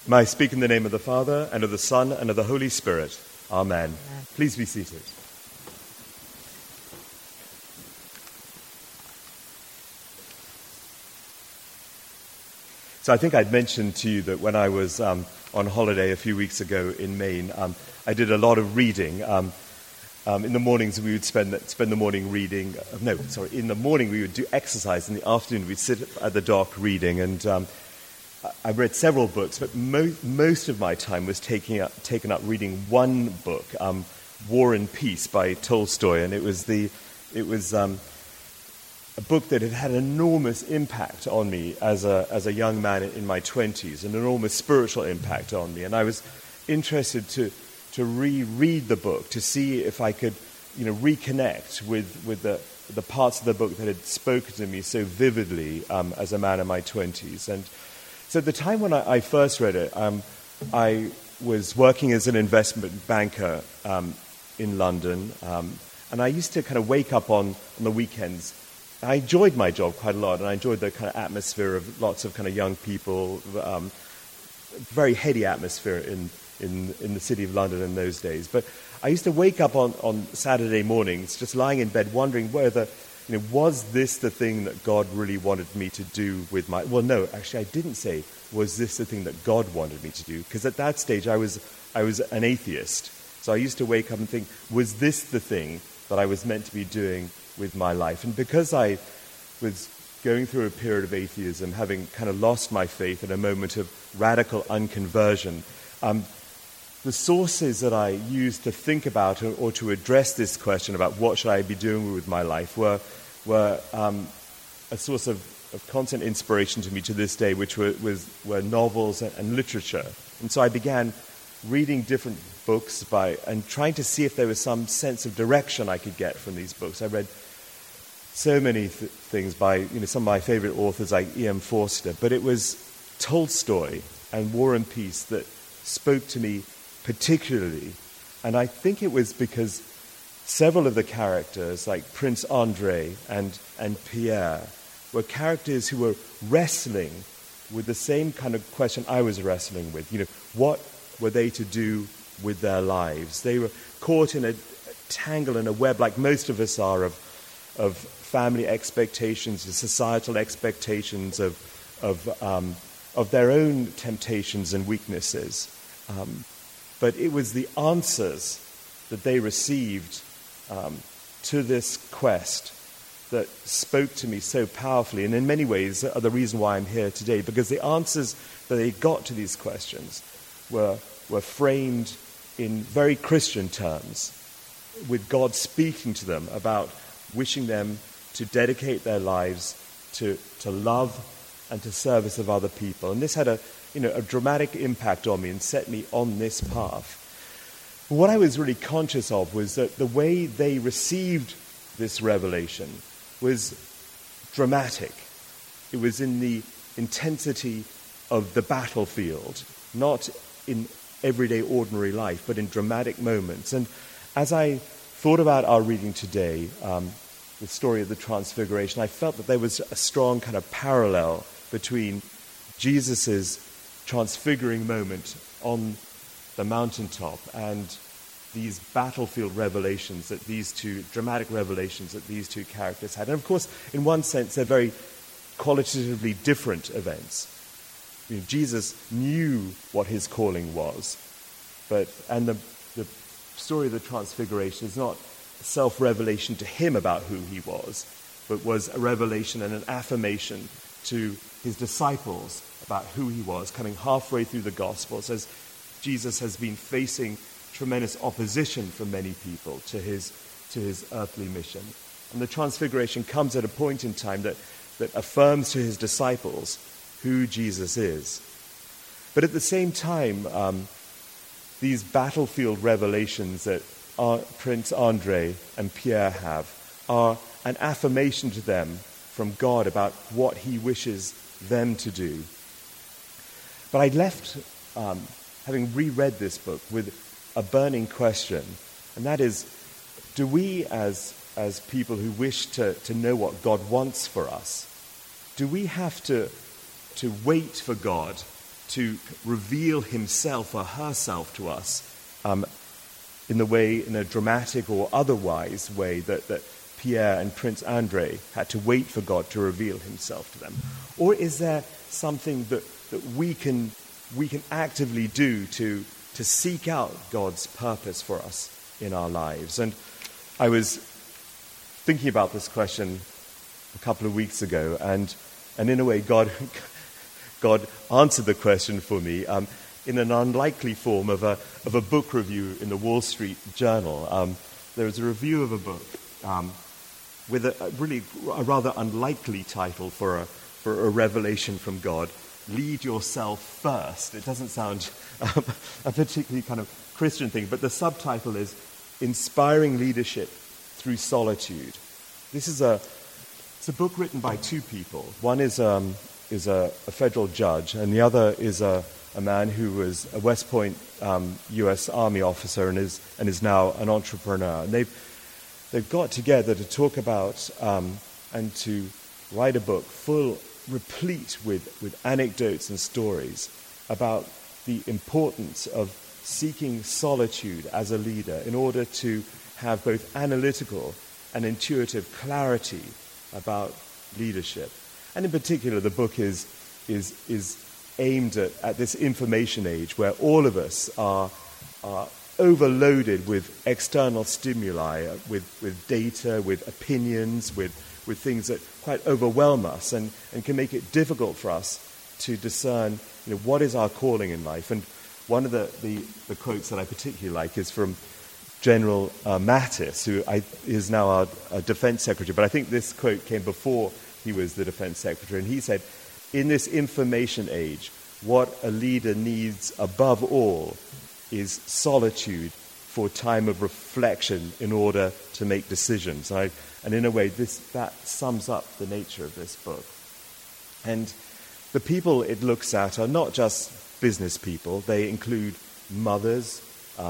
May I speak in the name of the Father, and of the Son, and of the Holy Spirit. Amen. Amen. Please be seated. So I think I'd mentioned to you that when I was on holiday a few weeks ago in Maine, I did a lot of reading. In the mornings we would spend the morning reading. In the morning we would do exercise. In the afternoon we'd sit at the dock reading. And I read several books, but most of my time was taken up reading one book, War and Peace by Tolstoy, and it was a book that had an enormous impact on me as a young man in my 20s, an enormous spiritual impact on me. And I was interested to reread the book, to see if I could, reconnect with the parts of the book that had spoken to me so vividly as a man in my 20s. And so at the time when I first read it, I was working as an investment banker in London, and I used to kind of wake up on the weekends. I enjoyed my job quite a lot, and I enjoyed the kind of atmosphere of lots of kind of young people, very heady atmosphere in the city of London in those days. But I used to wake up on Saturday mornings just lying in bed wondering whether, was this the thing that God really wanted me to do with my... Well, no, actually I didn't say, was this the thing that God wanted me to do? Because at that stage I was an atheist. So I used to wake up and think, was this the thing that I was meant to be doing with my life? And because I was going through a period of atheism, having kind of lost my faith in a moment of radical unconversion, the sources that I used to think about or to address this question about what should I be doing with my life were a source of constant inspiration to me to this day, which were novels and literature. And so I began reading different books and trying to see if there was some sense of direction I could get from these books. I read so many things by some of my favorite authors like E.M. Forster, but it was Tolstoy and War and Peace that spoke to me particularly. And I think it was because several of the characters, like Prince Andrei and Pierre, were characters who were wrestling with the same kind of question I was wrestling with. What were they to do with their lives? They were caught in a tangle and a web, like most of us are, of family expectations, of societal expectations, of their own temptations and weaknesses. But it was the answers that they received to this quest that spoke to me so powerfully, and in many ways are the reason why I'm here today, because the answers that they got to these questions were framed in very Christian terms, with God speaking to them about wishing them to dedicate their lives to love and to service of other people. And this had a dramatic impact on me and set me on this path. What I was really conscious of was that the way they received this revelation was dramatic. It was in the intensity of the battlefield, not in everyday ordinary life, but in dramatic moments. And as I thought about our reading today, the story of the Transfiguration, I felt that there was a strong kind of parallel between Jesus' transfiguring moment on the mountaintop and these battlefield revelations that dramatic revelations that these two characters had. And of course, in one sense, they're very qualitatively different events. Jesus knew what his calling was, and the story of the Transfiguration is not a self-revelation to him about who he was, but was a revelation and an affirmation to his disciples about who he was, coming halfway through the Gospels, as Jesus has been facing tremendous opposition from many people to his earthly mission. And the Transfiguration comes at a point in time that affirms to his disciples who Jesus is. But at the same time, these battlefield revelations that Prince Andrei and Pierre have are an affirmation to them from God about what he wishes them to do. But I left, having reread this book, with a burning question, and that is, do we as people who wish to know what God wants for us, do we have to wait for God to reveal himself or herself to us in a dramatic or otherwise way that Pierre and Prince Andrei had to wait for God to reveal himself to them? Or is there something that we can actively do to seek out God's purpose for us in our lives? And I was thinking about this question a couple of weeks ago, and in a way God answered the question for me in an unlikely form of a book review in the Wall Street Journal. There was a review of a book with a rather unlikely title for a revelation from God: Lead Yourself First. It doesn't sound a particularly kind of Christian thing, but the subtitle is Inspiring Leadership Through Solitude. It's a book written by two people. One is a federal judge, and the other is a man who was a West Point U.S. Army officer and is now an entrepreneur. And they've got together to talk about and to write a book replete with anecdotes and stories about the importance of seeking solitude as a leader in order to have both analytical and intuitive clarity about leadership. And in particular, the book is aimed at this information age where all of us are overloaded with external stimuli, with data, with opinions, with things that quite overwhelm us and can make it difficult for us to discern, what is our calling in life. And one of the quotes that I particularly like is from General Mattis, who is now our defense secretary, but I think this quote came before he was the defense secretary, and he said, "In this information age, what a leader needs above all is solitude for time of reflection in order to make decisions." And in a way, that sums up the nature of this book. And the people it looks at are not just business people. They include mothers,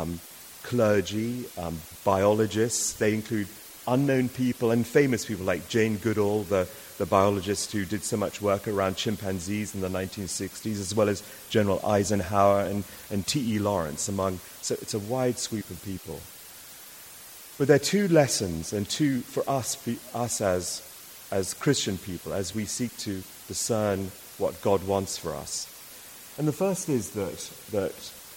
clergy, biologists. They include unknown people and famous people like Jane Goodall, the biologist who did so much work around chimpanzees in the 1960s, as well as General Eisenhower and T.E. Lawrence so it's a wide sweep of people. But there are two lessons, and two for us as Christian people, as we seek to discern what God wants for us. And the first is that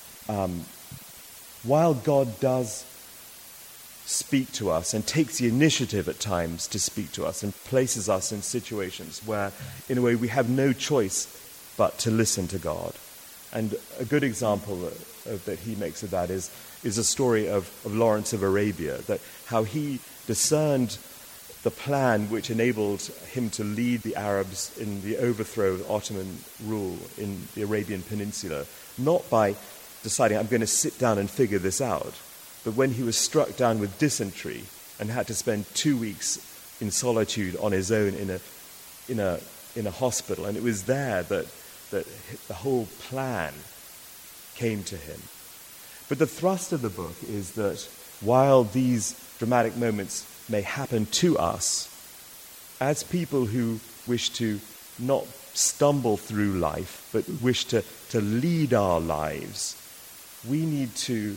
while God does speak to us and takes the initiative at times to speak to us and places us in situations where, in a way, we have no choice but to listen to God. And a good example that he makes of that is a story of Lawrence of Arabia, that how he discerned the plan which enabled him to lead the Arabs in the overthrow of Ottoman rule in the Arabian Peninsula, not by deciding, I'm going to sit down and figure this out, but when he was struck down with dysentery and had to spend 2 weeks in solitude on his own in a hospital, and it was there that the whole plan came to him. But the thrust of the book is that while these dramatic moments may happen to us, as people who wish to not stumble through life, but wish to lead our lives, we need to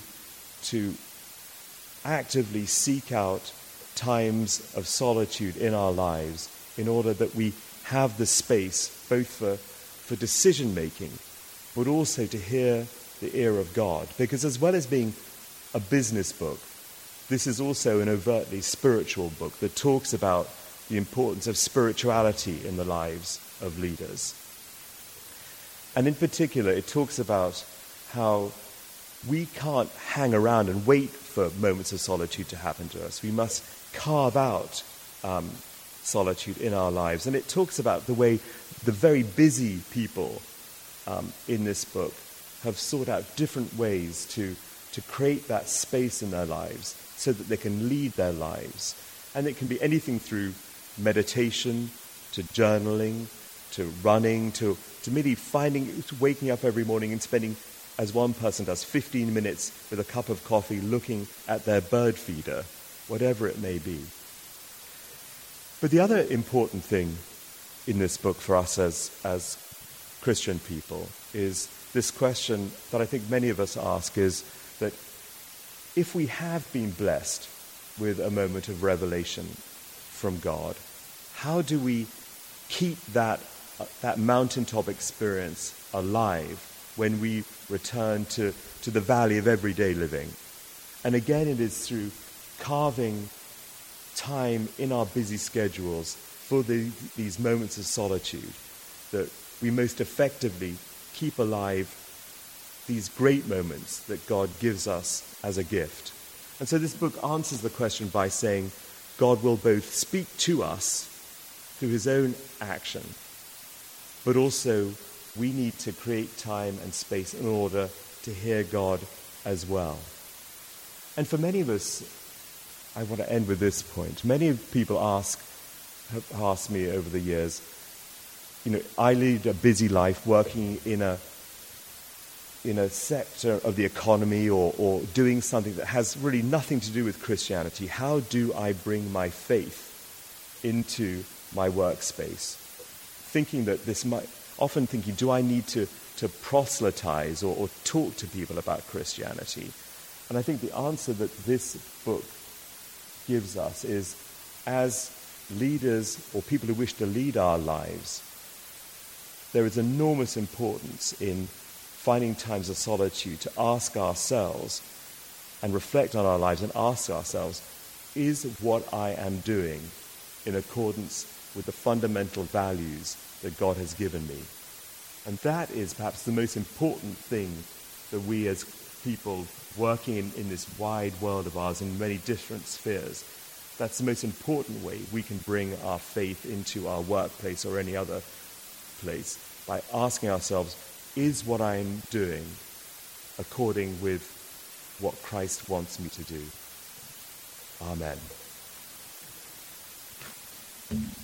actively seek out times of solitude in our lives in order that we have the space both for decision-making, but also to hear the ear of God. Because as well as being a business book, this is also an overtly spiritual book that talks about the importance of spirituality in the lives of leaders. And in particular, it talks about how we can't hang around and wait for moments of solitude to happen to us. We must carve out solitude in our lives. And it talks about the way the very busy people in this book have sought out different ways to create that space in their lives so that they can lead their lives. And it can be anything through meditation, to journaling, to running, to merely waking up every morning and spending, as one person does, 15 minutes with a cup of coffee looking at their bird feeder, whatever it may be. But the other important thing in this book for us as Christian people is this question that I think many of us ask, is that if we have been blessed with a moment of revelation from God, how do we keep that mountaintop experience alive when we return to the valley of everyday living? And again, it is through carving time in our busy schedules for these moments of solitude that we most effectively keep alive these great moments that God gives us as a gift. And so this book answers the question by saying God will both speak to us through his own action, but also we need to create time and space in order to hear God as well. And for many of us, I want to end with this point. Many people have asked me over the years, I lead a busy life working in a sector of the economy or doing something that has really nothing to do with Christianity. How do I bring my faith into my workspace? Often thinking, do I need to proselytize or talk to people about Christianity? And I think the answer that this book gives us is, as leaders or people who wish to lead our lives, there is enormous importance in finding times of solitude to ask ourselves and reflect on our lives and ask ourselves, is what I am doing in accordance with the fundamental values that God has given me? And that is perhaps the most important thing that we as people working in this wide world of ours in many different spheres, that's the most important way we can bring our faith into our workplace or any other place, by asking ourselves, is what I'm doing according with what Christ wants me to do? Amen.